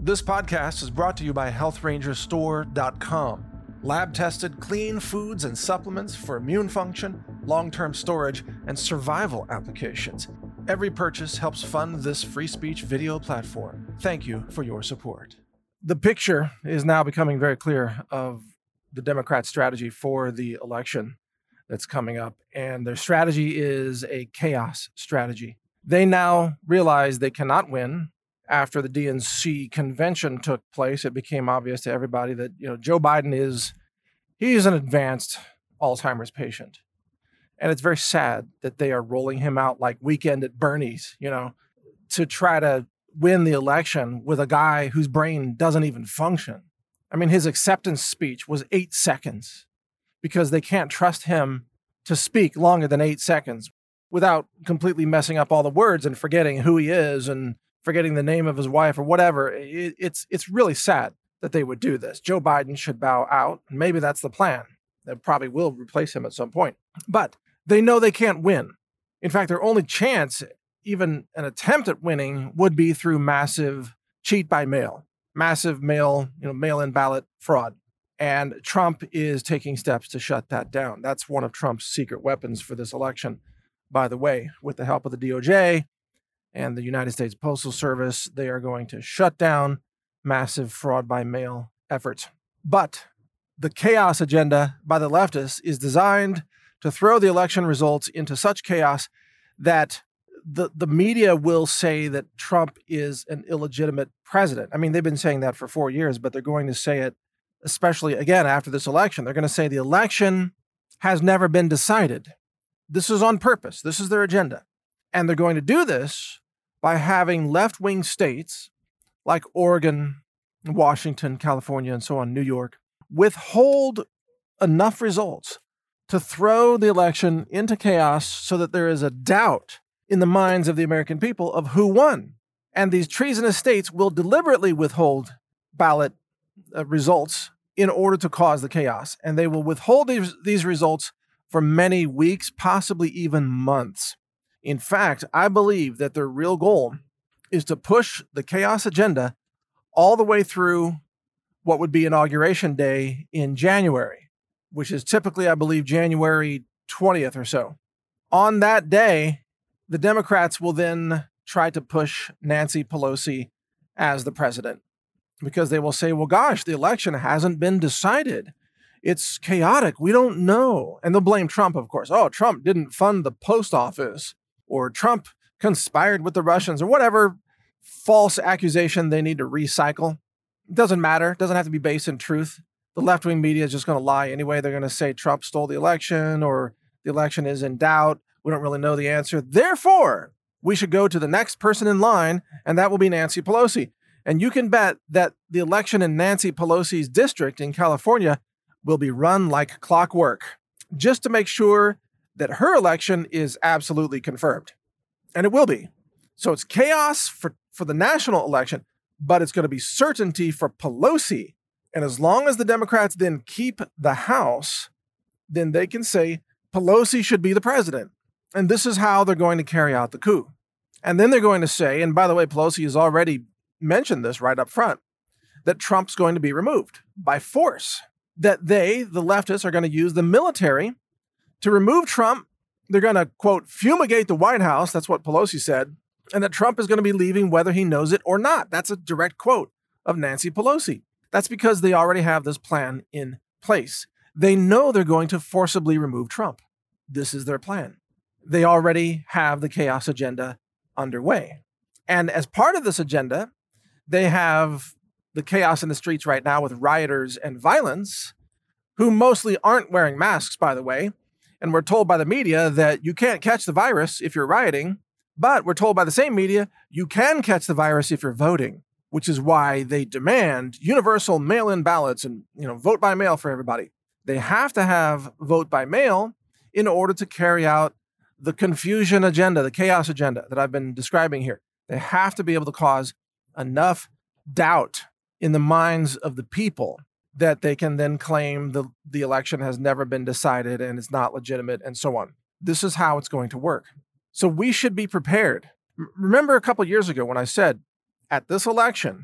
This podcast is brought to you by HealthRangerStore.com. Lab-tested, clean foods and supplements for immune function, long-term storage, and survival applications. Every purchase helps fund this free speech video platform. Thank you for your support. The picture is now becoming very clear of the Democrat strategy for the election that's coming up, and their strategy is a chaos strategy. They now realize they cannot win. After the DNC convention took place, it became obvious to everybody that, Joe Biden he's an advanced Alzheimer's patient. And it's very sad that they are rolling him out like Weekend at Bernie's, to try to win the election with a guy whose brain doesn't even function. I mean, his acceptance speech was 8 seconds because they can't trust him to speak longer than 8 seconds without completely messing up all the words and forgetting who he is and forgetting the name of his wife or whatever. It's really sad that they would do this. Joe Biden should bow out. Maybe that's the plan. They probably will replace him at some point. But they know they can't win. In fact, their only chance, even an attempt at winning, would be through massive cheat by mail, massive mail-in ballot fraud. And Trump is taking steps to shut that down. That's one of Trump's secret weapons for this election, by the way. With the help of the DOJ and the United States Postal Service, they are going to shut down massive fraud by mail efforts. But the chaos agenda by the leftists is designed to throw the election results into such chaos that the media will say that Trump is an illegitimate president. I mean, they've been saying that for 4 years, but they're going to say it, especially again after this election. They're going to say the election has never been decided. This is on purpose. This is their agenda. And they're going to do this by having left-wing states like Oregon, Washington, California, and so on, New York, withhold enough results to throw the election into chaos so that there is a doubt in the minds of the American people of who won. And these treasonous states will deliberately withhold ballot results in order to cause the chaos. And they will withhold these results for many weeks, possibly even months. In fact, I believe that their real goal is to push the chaos agenda all the way through what would be Inauguration Day in January, which is typically, I believe, January 20th or so. On that day, the Democrats will then try to push Nancy Pelosi as the president because they will say, well, gosh, the election hasn't been decided. It's chaotic. We don't know. And they'll blame Trump, of course. Oh, Trump didn't fund the post office, or Trump conspired with the Russians, or whatever false accusation they need to recycle. It doesn't matter. It doesn't have to be based in truth. The left-wing media is just going to lie anyway. They're going to say Trump stole the election or the election is in doubt. We don't really know the answer. Therefore, we should go to the next person in line, and that will be Nancy Pelosi. And you can bet that the election in Nancy Pelosi's district in California will be run like clockwork, just to make sure that her election is absolutely confirmed. And it will be. So it's chaos for the national election, but it's going to be certainty for Pelosi. And as long as the Democrats then keep the House, then they can say Pelosi should be the president. And this is how they're going to carry out the coup. And then they're going to say, and by the way, Pelosi has already mentioned this right up front, that Trump's going to be removed by force. That the leftists, are going to use the military to remove Trump. They're going to, quote, fumigate the White House. That's what Pelosi said. And that Trump is going to be leaving whether he knows it or not. That's a direct quote of Nancy Pelosi. That's because they already have this plan in place. They know they're going to forcibly remove Trump. This is their plan. They already have the chaos agenda underway. And as part of this agenda, they have the chaos in the streets right now with rioters and violence, who mostly aren't wearing masks, by the way. And we're told by the media that you can't catch the virus if you're rioting, but we're told by the same media you can catch the virus if you're voting, which is why they demand universal mail-in ballots and, vote by mail for everybody. They have to have vote by mail in order to carry out the confusion agenda, the chaos agenda that I've been describing here. They have to be able to cause enough doubt in the minds of the people that they can then claim the election has never been decided and it's not legitimate and so on. This is how it's going to work. So we should be prepared. Remember a couple years ago when I said, at this election,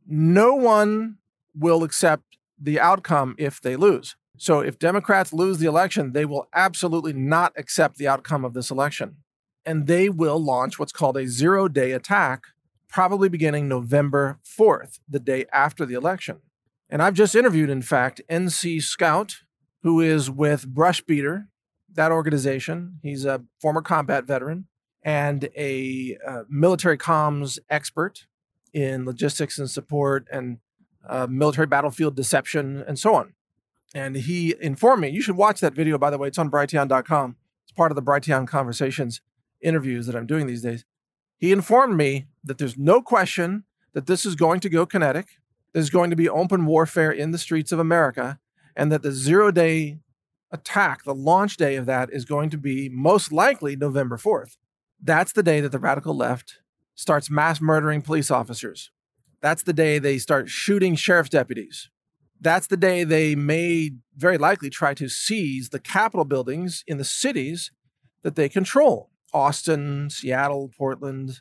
No one will accept the outcome if they lose. So if Democrats lose the election, they will absolutely not accept the outcome of this election. And they will launch what's called a zero-day attack, probably beginning November 4th, the day after the election. And I've just interviewed, in fact, NC Scout, who is with Brushbeater, that organization. He's a former combat veteran and a military comms expert in logistics and support and military battlefield deception and so on. And he informed me, you should watch that video, by the way, it's on Brighteon.com. It's part of the Brighteon Conversations interviews that I'm doing these days. He informed me that there's no question that this is going to go kinetic. There's going to be open warfare in the streets of America, and that the zero-day attack, the launch day of that, is going to be most likely November 4th. That's the day that the radical left starts mass murdering police officers. That's the day they start shooting sheriff's deputies. That's the day they may very likely try to seize the Capitol buildings in the cities that they control. Austin, Seattle, Portland,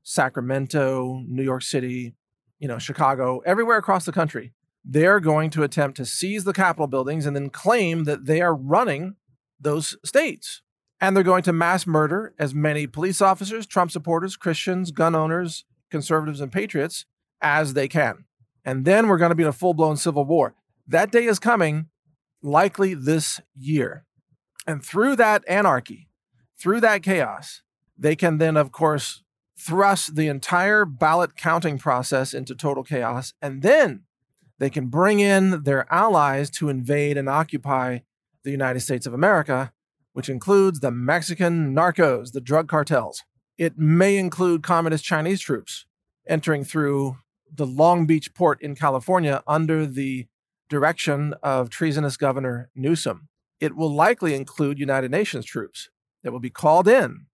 Sacramento, New York City, Chicago, everywhere across the country. They're going to attempt to seize the Capitol buildings and then claim that they are running those states. And they're going to mass murder as many police officers, Trump supporters, Christians, gun owners, conservatives, and patriots as they can. And then we're going to be in a full-blown civil war. That day is coming, likely this year. And through that anarchy, through that chaos, they can then, of course, thrust the entire ballot counting process into total chaos. And then they can bring in their allies to invade and occupy the United States of America, which includes the Mexican narcos, the drug cartels. It may include communist Chinese troops entering through the Long Beach port in California under the direction of treasonous Governor Newsom. It will likely include United Nations troops that will be called in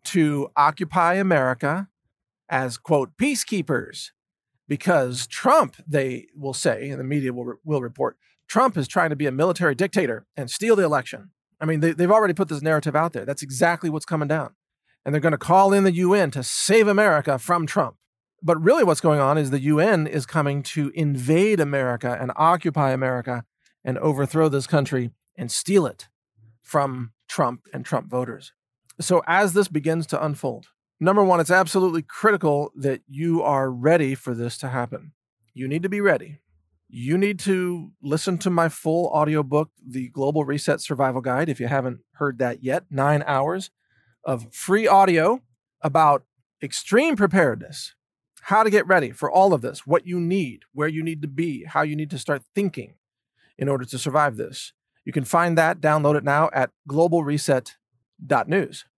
to occupy America as, quote, peacekeepers, because Trump, they will say, and the media will report, Trump is trying to be a military dictator and steal the election. I mean, they've already put this narrative out there. That's exactly what's coming down. And they're going to call in the UN to save America from Trump. But really what's going on is the UN is coming to invade America and occupy America and overthrow this country and steal it from Trump and Trump voters. So as this begins to unfold, number one, it's absolutely critical that you are ready for this to happen. You need to be ready. You need to listen to my full audiobook, The Global Reset Survival Guide, if you haven't heard that yet. 9 hours of free audio about extreme preparedness, how to get ready for all of this, what you need, where you need to be, how you need to start thinking in order to survive this. You can find that, download it now at globalreset.news,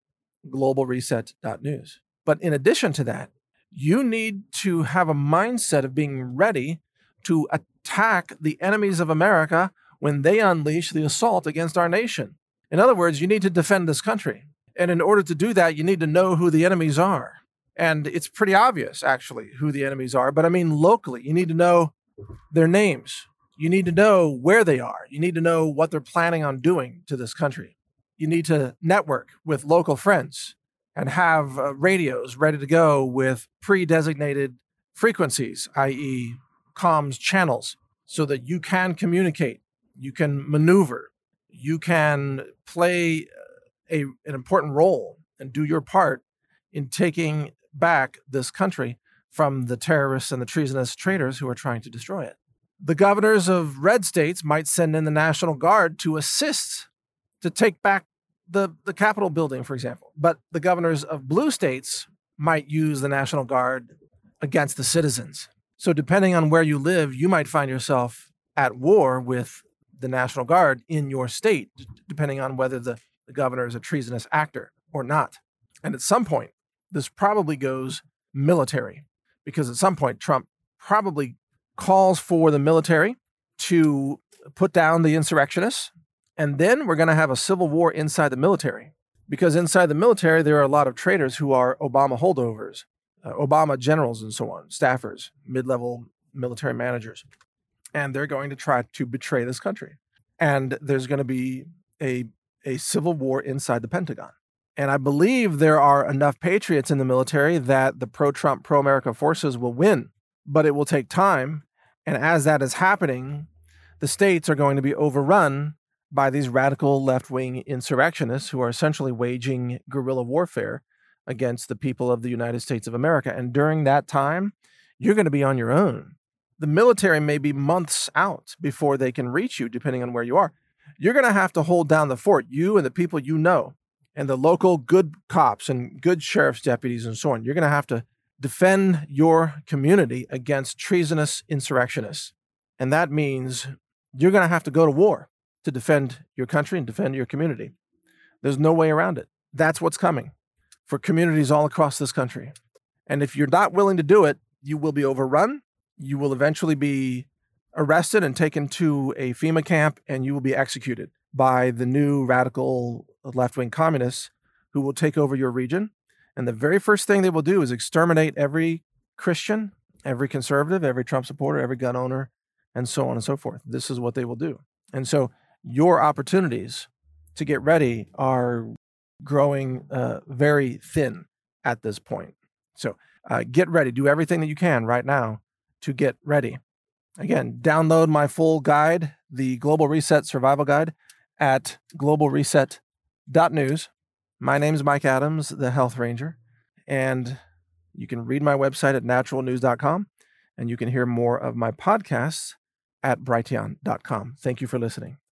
globalreset.news. But in addition to that, you need to have a mindset of being ready to attack the enemies of America when they unleash the assault against our nation. In other words, you need to defend this country. And in order to do that, you need to know who the enemies are. And it's pretty obvious, actually, who the enemies are. But I mean, locally, you need to know their names. You need to know where they are. You need to know what they're planning on doing to this country. You need to network with local friends and have radios ready to go with pre-designated frequencies, i.e., comms channels, so that you can communicate, you can maneuver, you can play an important role and do your part in taking back this country from the terrorists and the treasonous traitors who are trying to destroy it. The governors of red states might send in the National Guard to assist to take back the Capitol building, for example. But the governors of blue states might use the National Guard against the citizens. So depending on where you live, you might find yourself at war with the National Guard in your state, depending on whether the governor is a treasonous actor or not. And at some point, this probably goes military, because at some point, Trump probably calls for the military to put down the insurrectionists. And then we're going to have a civil war inside the military, because inside the military, there are a lot of traitors who are Obama holdovers, Obama generals and so on, staffers, mid-level military managers. And they're going to try to betray this country. And there's going to be a civil war inside the Pentagon. And I believe there are enough patriots in the military that the pro-Trump, pro-America forces will win but it will take time. And as that is happening, the states are going to be overrun by these radical left-wing insurrectionists who are essentially waging guerrilla warfare against the people of the United States of America. And during that time, you're going to be on your own. The military may be months out before they can reach you, depending on where you are. You're going to have to hold down the fort, you and the people you know, and the local good cops and good sheriff's deputies and so on. You're going to have to defend your community against treasonous insurrectionists. And that means you're going to have to go to war to defend your country and defend your community. There's no way around it. That's what's coming for communities all across this country. And if you're not willing to do it, you will be overrun. You will eventually be arrested and taken to a FEMA camp, and you will be executed by the new radical left-wing communists who will take over your region. And the very first thing they will do is exterminate every Christian, every conservative, every Trump supporter, every gun owner, and so on and so forth. This is what they will do. And so your opportunities to get ready are growing very thin at this point. So get ready. Do everything that you can right now to get ready. Again, download my full guide, the Global Reset Survival Guide, at globalreset.news. My name is Mike Adams, the Health Ranger, and you can read my website at naturalnews.com, and you can hear more of my podcasts at brighteon.com. Thank you for listening.